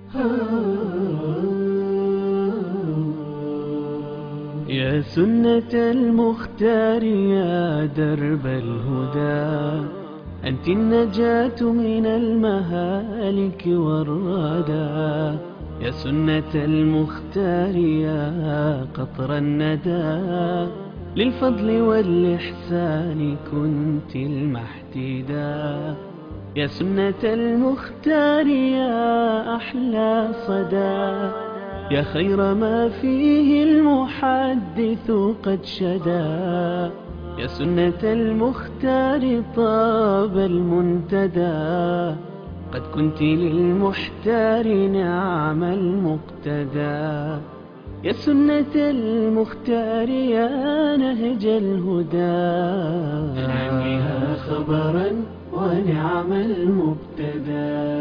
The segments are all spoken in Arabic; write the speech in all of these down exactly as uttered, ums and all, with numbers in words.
يا سنة المختار يا درب الهدى، أنت النجاة من المهالك والردى. يا سنة المختار يا قطر الندى، للفضل والإحسان كنت المحتدا. يا سنة المختار يا أحلى صدى، يا خير ما فيه المحدث قد شدا. يا سنة المختار طاب المنتدى، قد كنت للمحتار نعم المقتدى. يا سنة المختار يا نهج الهدى، نعم بها خبرا ونعم المبتدى.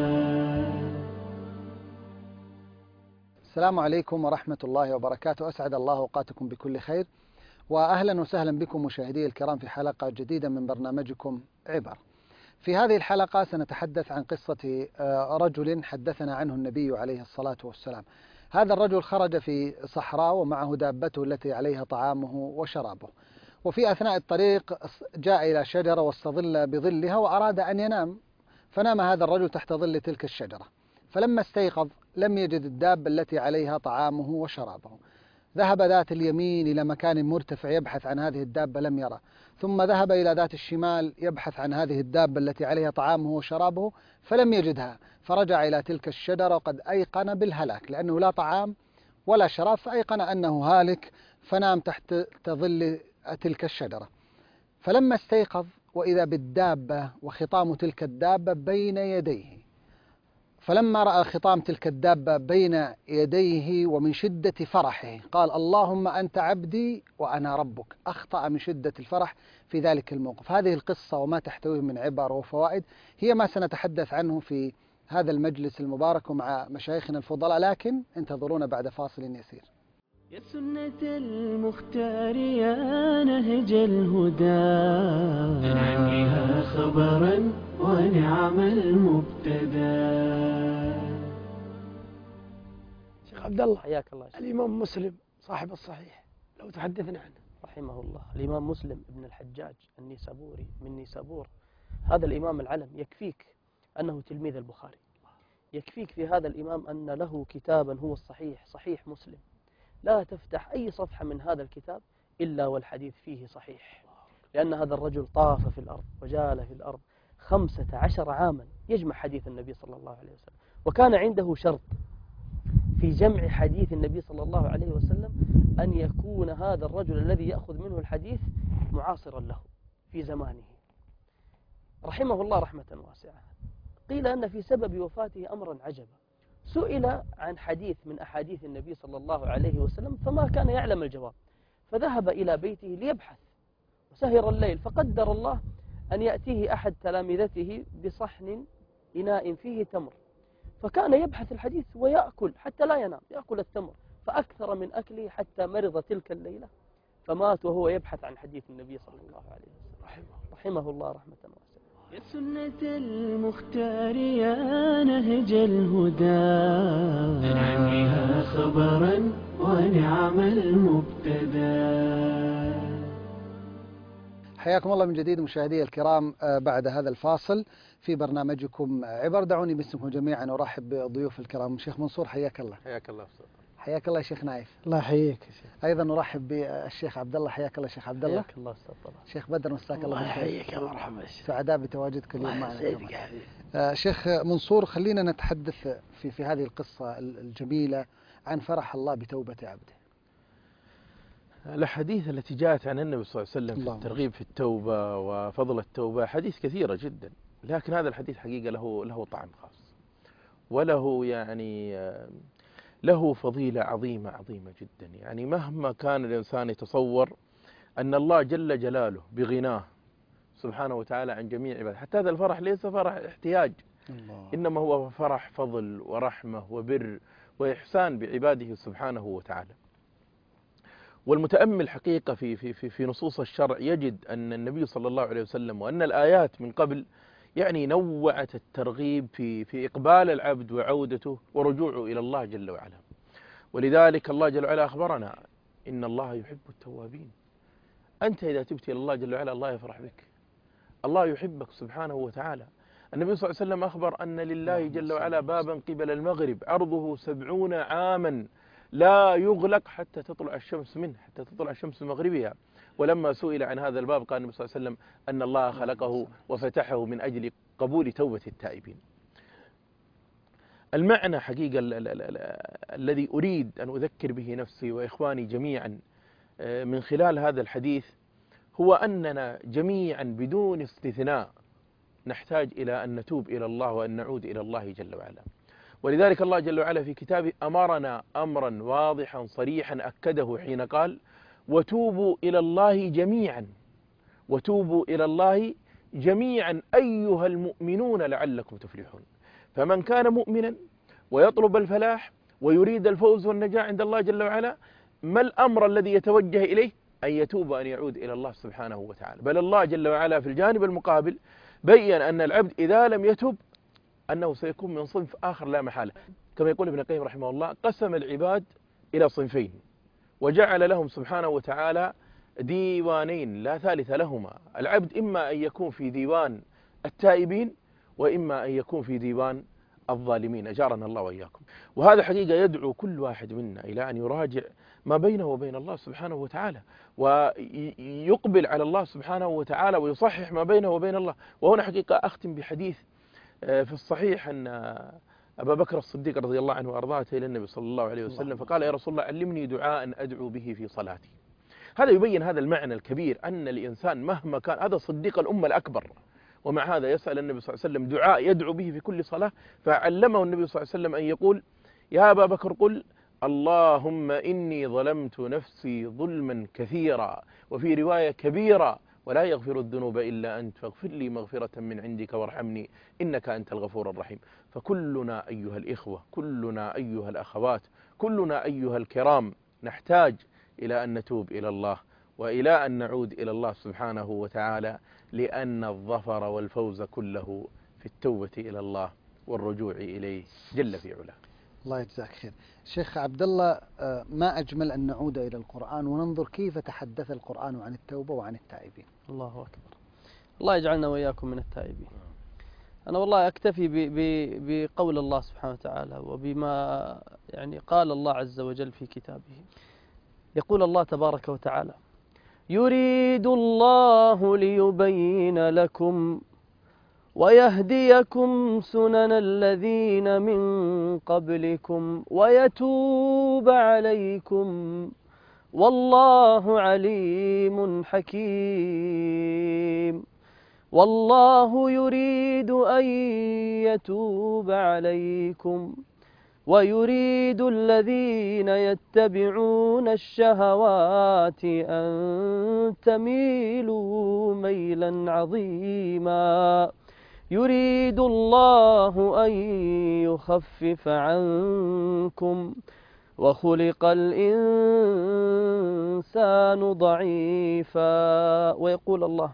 السلام عليكم ورحمة الله وبركاته. أسعد الله أوقاتكم بكل خير، وأهلا وسهلا بكم مشاهدي الكرام في حلقة جديدة من برنامجكم عبر. في هذه الحلقة سنتحدث عن قصة رجل حدثنا عنه النبي عليه الصلاة والسلام. هذا الرجل خرج في صحراء ومعه دابته التي عليها طعامه وشرابه، وفي أثناء الطريق جاء إلى شجرة واستظل بظلها وأراد أن ينام، فنام هذا الرجل تحت ظل تلك الشجرة. فلما استيقظ لم يجد الدابة التي عليها طعامه وشرابه. ذهب ذات اليمين إلى مكان مرتفع يبحث عن هذه الدابة، لم يرى. ثم ذهب إلى ذات الشمال يبحث عن هذه الدابة التي عليها طعامه وشرابه، فلم يجدها. فرجع إلى تلك الشجرة وقد أيقن بالهلاك، لأنه لا طعام ولا شراب، فأيقن أنه هالك، فنام تحت ظل تلك الشجرة. فلما استيقظ وإذا بالدابة وخطام تلك الدابة بين يديه، فلما رأى خطام تلك الدابة بين يديه ومن شدة فرحه قال: اللهم أنت عبدي وأنا ربك. أخطأ من شدة الفرح في ذلك الموقف. هذه القصة وما تحتويه من عبر وفوائد هي ما سنتحدث عنه في هذا المجلس المبارك ومع مشايخنا الفضلاء، لكن انتظرونا بعد فاصل يسير. يا سنة المختار يا نهج الهدى، نعم بها خبرا ونعم المبتدى. شيخ عبد الله، حياك الله. الإمام مسلم صاحب الصحيح لو تحدثنا عنه. رحمه الله. الإمام مسلم ابن الحجاج النيسابوري من نيسابور، هذا الإمام العلم. يكفيك أنه تلميذ البخاري، يكفيك في هذا الإمام أن له كتابا هو الصحيح، صحيح مسلم. لا تفتح أي صفحة من هذا الكتاب إلا والحديث فيه صحيح، لأن هذا الرجل طاف في الأرض وجال في الأرض خمسة عشر عاما يجمع حديث النبي صلى الله عليه وسلم، وكان عنده شرط في جمع حديث النبي صلى الله عليه وسلم أن يكون هذا الرجل الذي يأخذ منه الحديث معاصرا له في زمانه، رحمه الله رحمة واسعة. قيل أن في سبب وفاته أمرا عجبا، سئل عن حديث من أحاديث النبي صلى الله عليه وسلم فما كان يعلم الجواب، فذهب إلى بيته ليبحث وسهر الليل، فقدر الله أن يأتيه أحد تلامذته بصحن إناء فيه تمر، فكان يبحث الحديث ويأكل حتى لا ينام، يأكل التمر، فأكثر من أكله حتى مرض تلك الليلة فمات وهو يبحث عن حديث النبي صلى الله عليه وسلم، رحمه, رحمه الله رحمة واسعة. يا سنة المختار يا نهج الهدى، نعم بها خبرا ونعم المبتدى. حياكم الله من جديد مشاهدي الكرام بعد هذا الفاصل في برنامجكم عبر. دعوني باسمكم جميعا أرحب بضيوف الكرام. شيخ منصور حياك الله. حياك الله أستاذ. حياك الله شيخ نايف. الله يحييك يا شيخ. أيضا نرحب بالشيخ عبد الله. حياك الله شيخ عبد الله. حياك الله أستاذ طبعا. شيخ بدر مساك الله. الله يحييك يا مرحبا. سعداء بتواجدك اليوم معنا. يا آه شيخ منصور، خلينا نتحدث في في هذه القصة الجميلة عن فرح الله بتوبة عبده. الأحاديث التي جاءت عن النبي صلى الله عليه وسلم في الترغيب في التوبة وفضل التوبة حديث كثيرة جدا، لكن هذا الحديث حقيقة له له طعم خاص، وله يعني له فضيلة عظيمة عظيمة جدا. يعني مهما كان الإنسان يتصور أن الله جل جلاله بغناه سبحانه وتعالى عن جميع عباده، حتى هذا الفرح ليس فرح احتياج، الله. إنما هو فرح فضل ورحمة وبر وإحسان بعباده سبحانه وتعالى. والمتأمل حقيقة في في في في نصوص الشرع يجد أن النبي صلى الله عليه وسلم وأن الآيات من قبل يعني نوعت الترغيب في في إقبال العبد وعودته ورجوعه إلى الله جل وعلا. ولذلك الله جل وعلا أخبرنا إن الله يحب التوابين. أنت إذا تبت إلى الله جل وعلا الله يفرح بك، الله يحبك سبحانه وتعالى. النبي صلى الله عليه وسلم أخبر أن لله جل وعلا بابا قبل المغرب عرضه سبعون عاما لا يغلق حتى تطلع الشمس منه، حتى تطلع الشمس من مغربها. ولما سئل عن هذا الباب قال النبي صلى الله عليه وسلم أن الله خلقه وفتحه من أجل قبول توبة التائبين. المعنى حقيقة الذي أريد أن أذكر به نفسي وإخواني جميعا من خلال هذا الحديث هو أننا جميعا بدون استثناء نحتاج إلى أن نتوب إلى الله وأن نعود إلى الله جل وعلا. ولذلك الله جل وعلا في كتابه أمرنا أمرا واضحا صريحا أكده حين قال وتوبوا إلى الله جميعا، وتوبوا إلى الله جميعا أيها المؤمنون لعلكم تفلحون. فمن كان مؤمنا ويطلب الفلاح ويريد الفوز والنجاة عند الله جل وعلا، ما الأمر الذي يتوجه إليه؟ أن يتوب وأن يعود إلى الله سبحانه وتعالى. بل الله جل وعلا في الجانب المقابل بيّن أن العبد إذا لم يتب أنه سيكون من صنف آخر لا محالة. كما يقول ابن القيم رحمه الله قسم العباد إلى صنفين وجعل لهم سبحانه وتعالى ديوانين لا ثالث لهما. العبد إما أن يكون في ديوان التائبين وإما أن يكون في ديوان الظالمين، أجارنا الله وإياكم. وهذا حقيقة يدعو كل واحد منا إلى أن يراجع ما بينه وبين الله سبحانه وتعالى ويقبل على الله سبحانه وتعالى ويصحح ما بينه وبين الله. وهنا حقيقة أختم بحديث في الصحيح أن أبا بكر الصديق رضي الله عنه وأرضاه إلى النبي صلى الله عليه وسلم فقال يا رسول الله علمني دعاء أدعو به في صلاتي. هذا يبين هذا المعنى الكبير أن الإنسان مهما كان، هذا صديق الأمة الأكبر، ومع هذا يسأل النبي صلى الله عليه وسلم دعاء يدعو به في كل صلاة. فعلمه النبي صلى الله عليه وسلم أن يقول يا أبا بكر قل اللهم إني ظلمت نفسي ظلما كثيرا وفي رواية كبيرا ولا يغفر الذنوب إلا أنت فاغفر لي مغفرة من عندك وارحمني إنك أنت الغفور الرحيم. فكلنا أيها الإخوة، كلنا أيها الأخوات، كلنا أيها الكرام نحتاج إلى أن نتوب إلى الله وإلى أن نعود إلى الله سبحانه وتعالى، لأن الظفر والفوز كله في التوبة إلى الله والرجوع إليه جل في علاه. الله يجزاك خير. شيخ عبد الله، ما أجمل أن نعود إلى القرآن وننظر كيف تحدث القرآن عن التوبة وعن التائبين. الله أكبر. الله يجعلنا وإياكم من التائبين. أنا والله أكتفي بقول الله سبحانه وتعالى وبما يعني قال الله عز وجل في كتابه. يقول الله تبارك وتعالى يريد الله ليبين لكم ويهديكم سنن الذين من قبلكم ويتوب عليكم والله عليم حكيم. والله يريد أن يتوب عليكم ويريد الذين يتبعون الشهوات أن تميلوا ميلا عظيما. يريد الله أن يخفف عنكم وخلق الإنسان ضعيفا. ويقول الله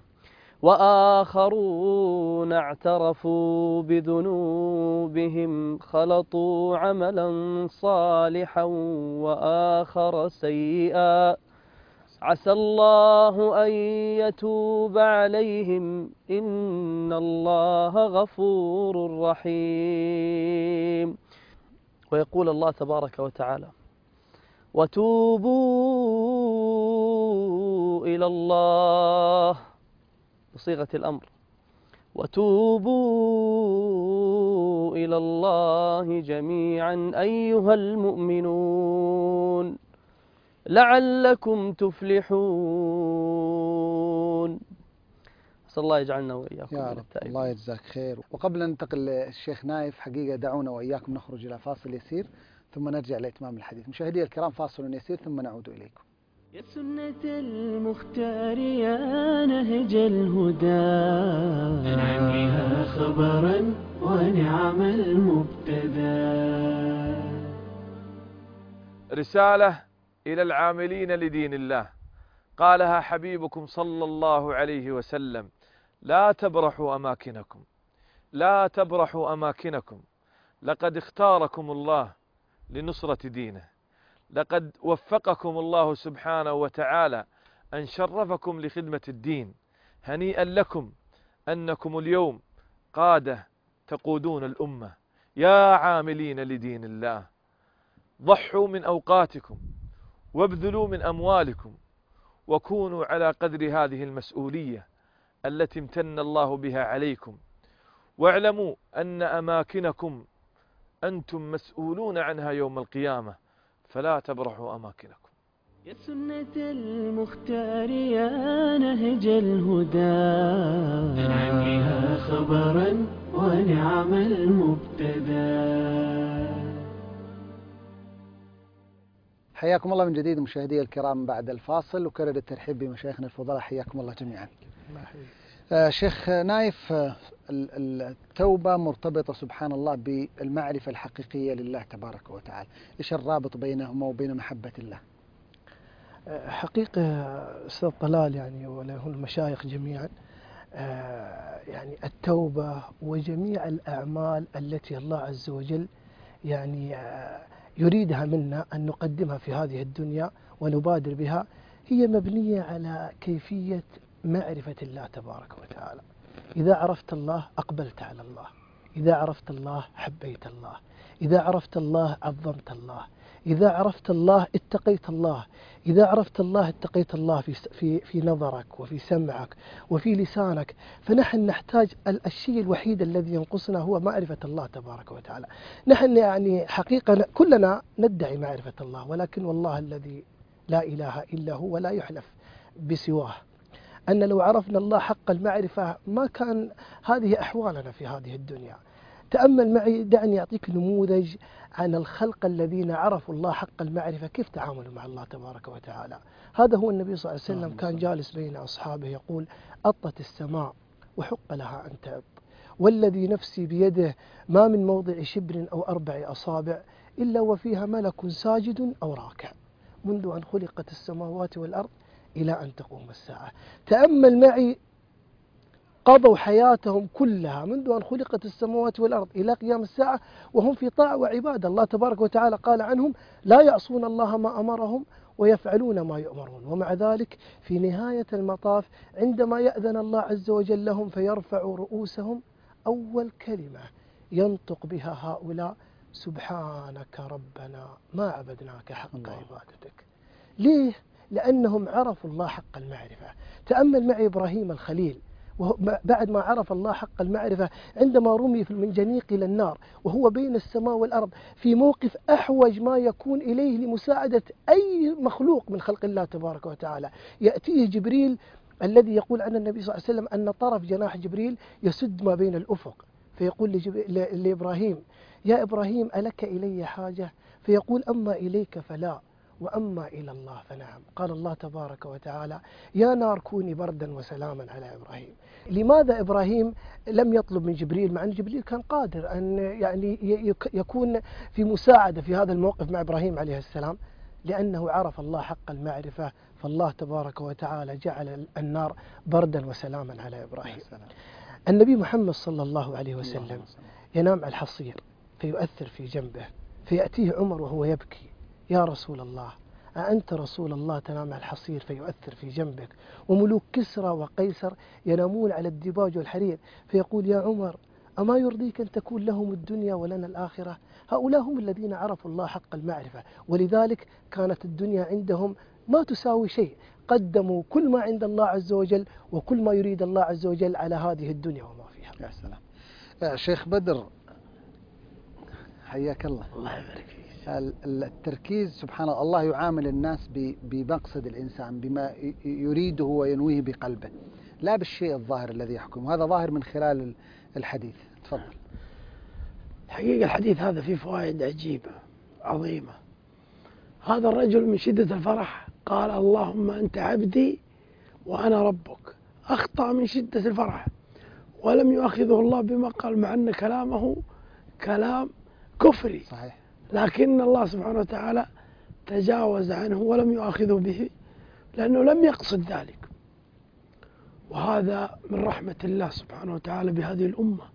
وآخرون اعترفوا بذنوبهم خلطوا عملا صالحا وآخر سيئا عسى الله أن يتوب عليهم إن الله غفور رحيم. ويقول الله تبارك وتعالى وتوبوا إلى الله بصيغة الأمر وتوبوا إلى الله جميعا أيها المؤمنون لعلكم تفلحون. أسأل الله يجعلنا وإياكم يا من رب. التائبين. الله يجزاك خير. وقبل أن ننتقل للشيخ نايف حقيقة دعونا وإياكم نخرج إلى فاصل يسير ثم نرجع لإتمام الحديث. مشاهدي الكرام فاصل يسير ثم نعود إليكم. يا سنة المختار يا نهج الهدى أنعم بها خبرا ونعم المبتدى. رسالة إلى العاملين لدين الله قالها حبيبكم صلى الله عليه وسلم لا تبرحوا أماكنكم لا تبرحوا أماكنكم، لقد اختاركم الله لنصرة دينه، لقد وفقكم الله سبحانه وتعالى أن شرفكم لخدمة الدين. هنيئا لكم أنكم اليوم قادة تقودون الأمة يا عاملين لدين الله. ضحوا من أوقاتكم وابذلوا من أموالكم وكونوا على قدر هذه المسؤولية التي امتن الله بها عليكم، واعلموا أن أماكنكم أنتم مسؤولون عنها يوم القيامة، فلا تبرحوا أماكنكم. يا سنة المختار يا نهج الهدى، انعم بها خبرا ونعم المبتدى. حياكم الله من جديد مشاهدي الكرام بعد الفاصل، وكرر الترحيب بمشايخنا الفضلاء، حياكم الله جميعا. آه شيخ نايف، آه التوبة مرتبطة سبحان الله بالمعرفة الحقيقية لله تبارك وتعالى، إيش الرابط بينهما وبين محبة الله؟ حقيقة أستاذ طلال يعني وله المشايخ جميعا، يعني التوبة وجميع الأعمال التي الله عز وجل يعني يريدها منا أن نقدمها في هذه الدنيا ونبادر بها، هي مبنية على كيفية معرفة الله تبارك وتعالى. إذا عرفت الله أقبلت على الله، إذا عرفت الله حبيت الله، إذا عرفت الله عظمت الله، إذا عرفت الله اتقيت الله، إذا عرفت الله اتقيت الله في في في نظرك وفي سمعك وفي لسانك. فنحن نحتاج الشيء الوحيد الذي ينقصنا هو معرفة الله تبارك وتعالى. نحن يعني حقيقة كلنا ندعي معرفة الله، ولكن والله الذي لا إله إلا هو ولا يحلف بسواه أن لو عرفنا الله حق المعرفة ما كان هذه أحوالنا في هذه الدنيا. تأمل معي، دعني أعطيك نموذج عن الخلق الذين عرفوا الله حق المعرفة كيف تعاملوا مع الله تبارك وتعالى. هذا هو النبي صلى الله عليه وسلم، كان جالس بين أصحابه يقول: أطت السماء وحق لها أن تأط، والذي نفسي بيده ما من موضع شبر أو أربع أصابع إلا وفيها ملك ساجد أو راكع منذ أن خلقت السماوات والأرض إلى أن تقوم الساعة. تأمل معي، قضوا حياتهم كلها منذ أن خلقت السماوات والأرض إلى قيام الساعة وهم في طاعة وعبادة. الله تبارك وتعالى قال عنهم: لا يعصون الله ما أمرهم ويفعلون ما يؤمرون. ومع ذلك في نهاية المطاف عندما يأذن الله عز وجل لهم فيرفعوا رؤوسهم، أول كلمة ينطق بها هؤلاء: سبحانك ربنا ما عبدناك حق عبادتك. ليه؟ لأنهم عرفوا الله حق المعرفة. تأمل معي إبراهيم الخليل، بعد ما عرف الله حق المعرفة عندما رمي في المنجنيق إلى النار وهو بين السماء والأرض في موقف أحوج ما يكون إليه لمساعدة أي مخلوق من خلق الله تبارك وتعالى، يأتيه جبريل الذي يقول عن النبي صلى الله عليه وسلم أن طرف جناح جبريل يسد ما بين الأفق، فيقول لإبراهيم: يا إبراهيم ألك إلي حاجة؟ فيقول: أما إليك فلا، وأما إلى الله فنعم. قال الله تبارك وتعالى: يا نار كوني بردا وسلاما على إبراهيم. لماذا إبراهيم لم يطلب من جبريل مع أن جبريل كان قادر أن يعني يكون في مساعدة في هذا الموقف مع إبراهيم عليه السلام؟ لأنه عرف الله حق المعرفة، فالله تبارك وتعالى جعل النار بردا وسلاما على إبراهيم. النبي محمد صلى الله عليه وسلم ينام على الحصير فيؤثر في جنبه، فيأتيه عمر وهو يبكي: يا رسول الله، أأنت رسول الله تنام على الحصير فيؤثر في جنبك؟ وملوك كسرى وقيصر ينامون على الديباج والحرير. فيقول: يا عمر، أما يرضيك أن تكون لهم الدنيا ولنا الآخرة؟ هؤلاء هم الذين عرفوا الله حق المعرفة، ولذلك كانت الدنيا عندهم ما تساوي شيء، قدموا كل ما عند الله عز وجل وكل ما يريد الله عز وجل على هذه الدنيا وما فيها. يا سلام. يا شيخ بدر، حياك الله. الله يبارك فيك. التركيز سبحان الله، الله يعامل الناس بمقصد الإنسان بما يريده وينويه بقلبه، لا بالشيء الظاهر الذي يحكم. هذا ظاهر من خلال الحديث. تفضل. الحقيقة الحديث هذا فيه فوائد عجيبة عظيمة. هذا الرجل من شدة الفرح قال: اللهم أنت عبدي وأنا ربك. أخطأ من شدة الفرح ولم يؤاخذه الله بما قال، مع أن كلامه كلام كفري. صحيح. لكن الله سبحانه وتعالى تجاوز عنه ولم يؤاخذه به لأنه لم يقصد ذلك. وهذا من رحمة الله سبحانه وتعالى بهذه الأمة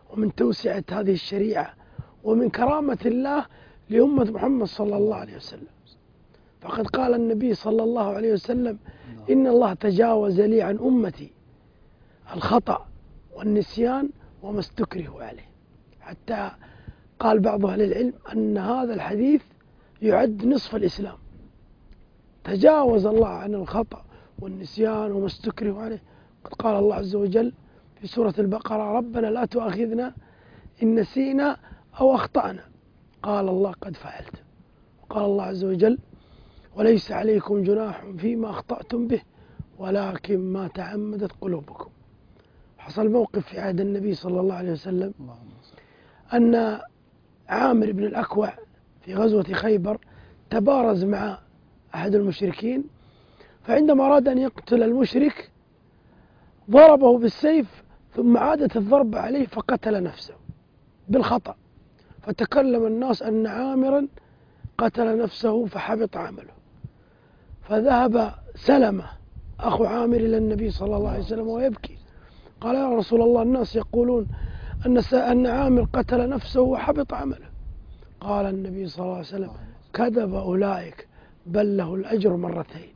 ومن توسعة هذه الشريعة ومن كرامة الله لأمة محمد صلى الله عليه وسلم. فقد قال النبي صلى الله عليه وسلم: إن الله تجاوز لي عن أمتي الخطأ والنسيان وما استكرهوا عليه. حتى قال بعض أهل العلم أن هذا الحديث يعد نصف الإسلام. تجاوز الله عن الخطأ والنسيان وما استكرهوا عليه. قد قال الله عز وجل في سورة البقرة: ربنا لا تؤاخذنا إن نسينا أو أخطأنا. قال الله: قد فعلت. وقال الله عز وجل: وليس عليكم جناح فيما أخطأتم به ولكن ما تعمدت قلوبكم. حصل موقف في عهد النبي صلى الله عليه وسلم أن عامر بن الأكوع في غزوة خيبر تبارز مع أحد المشركين، فعندما أراد أن يقتل المشرك ضربه بالسيف، ثم عادت الضربة عليه فقتل نفسه بالخطأ، فتكلم الناس أن عامرا قتل نفسه فحبط عمله. فذهب سلمة أخو عامر إلى النبي صلى الله عليه وسلم ويبكي، قال: يا رسول الله، الناس يقولون أن أن عامر قتل نفسه وحبط عمله. قال النبي صلى الله عليه وسلم: كذب أولئك، بل له الأجر مرتين.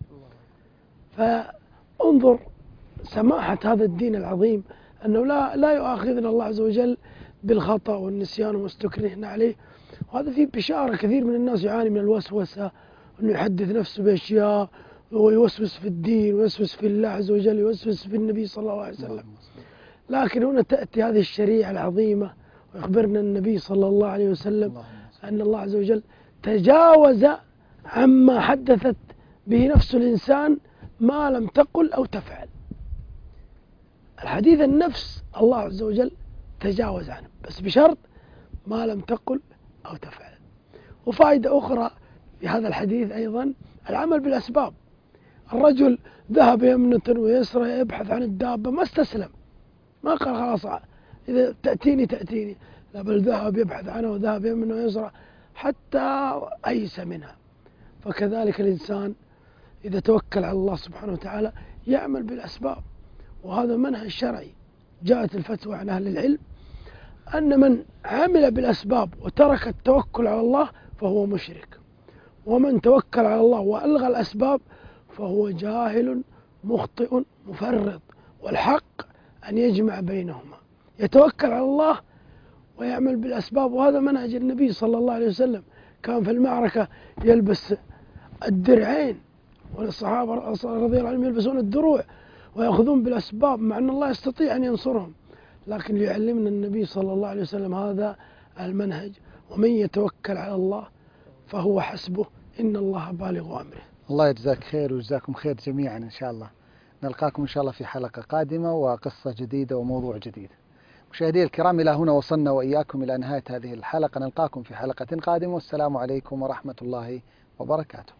فانظر سماحة هذا الدين العظيم، أنه لا لا يؤاخذنا الله عز وجل بالخطأ والنسيان وما استكرهنا عليه. وهذا فيه بشارة. كثير من الناس يعاني من الوسوسة، أنه يحدث نفسه بأشياء ويوسوس في الدين ويوسوس في الله عز وجل ويوسوس في النبي صلى الله عليه وسلم. لكن هنا تأتي هذه الشريعة العظيمة ويخبرنا النبي صلى الله عليه وسلم أن الله عز وجل تجاوز عما حدثت به نفس الإنسان ما لم تقل أو تفعل. الحديث النفس الله عز وجل تجاوز عنه، بس بشرط ما لم تقل أو تفعل. وفائدة أخرى في هذا الحديث أيضا العمل بالأسباب. الرجل ذهب يمنة ويسرى يبحث عن الدابة، ما استسلم، ما قال خلاص إذا تأتيني تأتيني، لا، بل ذهب يبحث عنها وذهب يمنة ويسرى حتى أيس منها. فكذلك الإنسان إذا توكل على الله سبحانه وتعالى يعمل بالأسباب، وهذا منهج شرعي. جاءت الفتوى عن أهل العلم أن من عمل بالأسباب وترك التوكل على الله فهو مشرك، ومن توكل على الله وألغى الأسباب فهو جاهل مخطئ مفرط. والحق أن يجمع بينهما، يتوكل على الله ويعمل بالأسباب. وهذا منهج النبي صلى الله عليه وسلم. كان في المعركة يلبس الدرعين، والصحابة رضي الله عنهم يلبسون الدروع ويأخذون بالأسباب، مع أن الله يستطيع أن ينصرهم، لكن ليعلمنا النبي صلى الله عليه وسلم هذا المنهج: ومن يتوكل على الله فهو حسبه إن الله بالغ أمره. الله يجزاك خير ويجزاكم خير جميعا إن شاء الله. نلقاكم إن شاء الله في حلقة قادمة وقصة جديدة وموضوع جديد. مشاهدي الكرام، إلى هنا وصلنا وإياكم إلى نهاية هذه الحلقة. نلقاكم في حلقة قادمة، والسلام عليكم ورحمة الله وبركاته.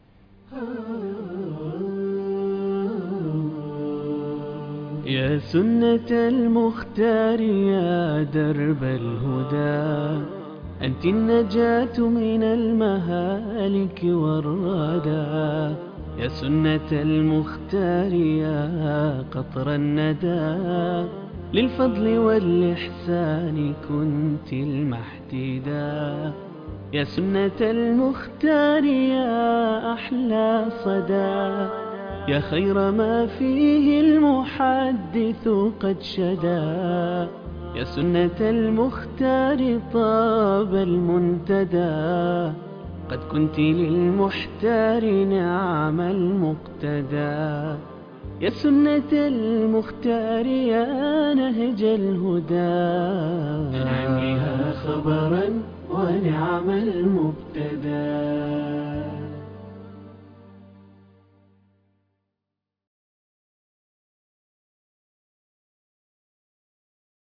يا سنة المختار يا درب الهدى، أنت النجاة من المهالك والردى. يا سنة المختار يا قطر الندى، للفضل والإحسان كنت المحتدا. يا سنة المختار يا أحلى صدى، يا خير ما فيه المحدث قد شدا. يا سنة المختار طاب المنتدى، قد كنت للمحتار نعم المقتدى. يا سنة المختار يا نهج الهدى،